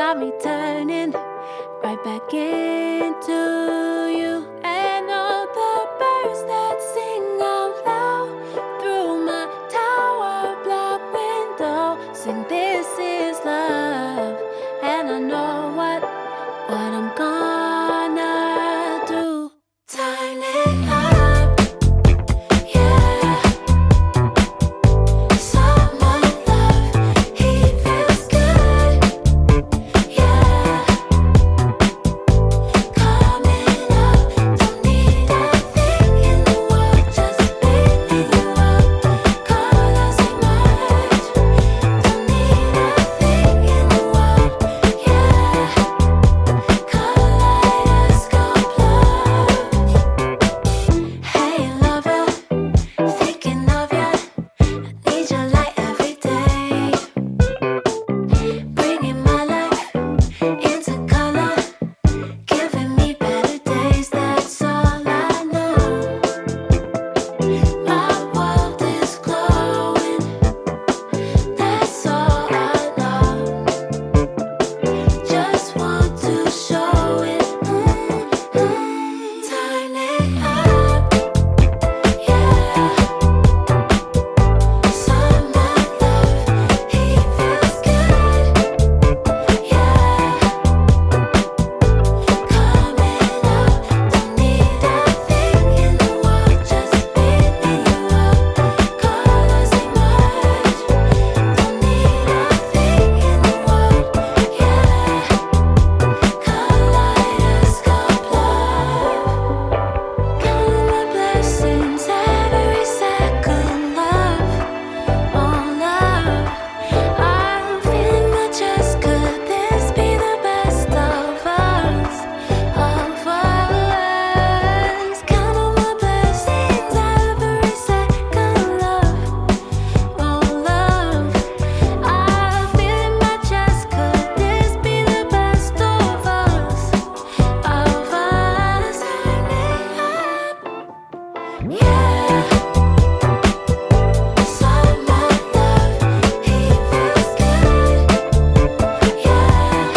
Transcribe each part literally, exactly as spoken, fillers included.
got me turning right back into you. And all the birds that sing out loud through my tower block window sing, this is love. And I know what, what I'm gonna do. Turn it up, yeah. Summer love, he feels good, yeah. Coming up, don't need a thing in the world, just spinning you up. Colors emerge, don't need a thing in the world, yeah. Kaleidoscope love. Hey lover, thinking of ya. I need your light every day, bringing my life into color, giving me better days. That's all I know. My world is glowing. That's all I know. Just want to show it. Mm-mm. Turn it up, yeah. Summer love, he feels good, yeah. Coming up, don't need a thing in the world, just spinning you up. Colors emerge, don't need a thing in the world, yeah. Kaleidoscope love. Counting my blessings every second, love, oh love. I'm feeling my chest. Could this be the best of us, of us? Count on my blessings every second, love, oh love. I'm feeling my chest. Could this be the best of us, of us? Turn it up, yeah. Summer love, he feels good, yeah.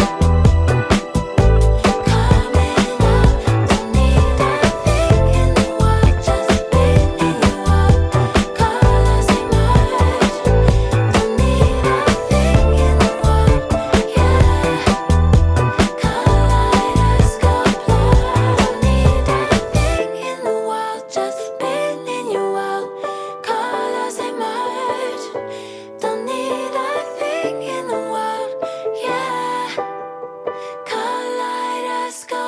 Coming up, don't need a thing in the world, just spinning you up. Colors emerge, don't need a thing in the world, yeah. Kaleidoscope love, don't need a thing in the world, just spinning you out. Colors emerge, don't need a thing in the world, yeah. Kaleidoscope.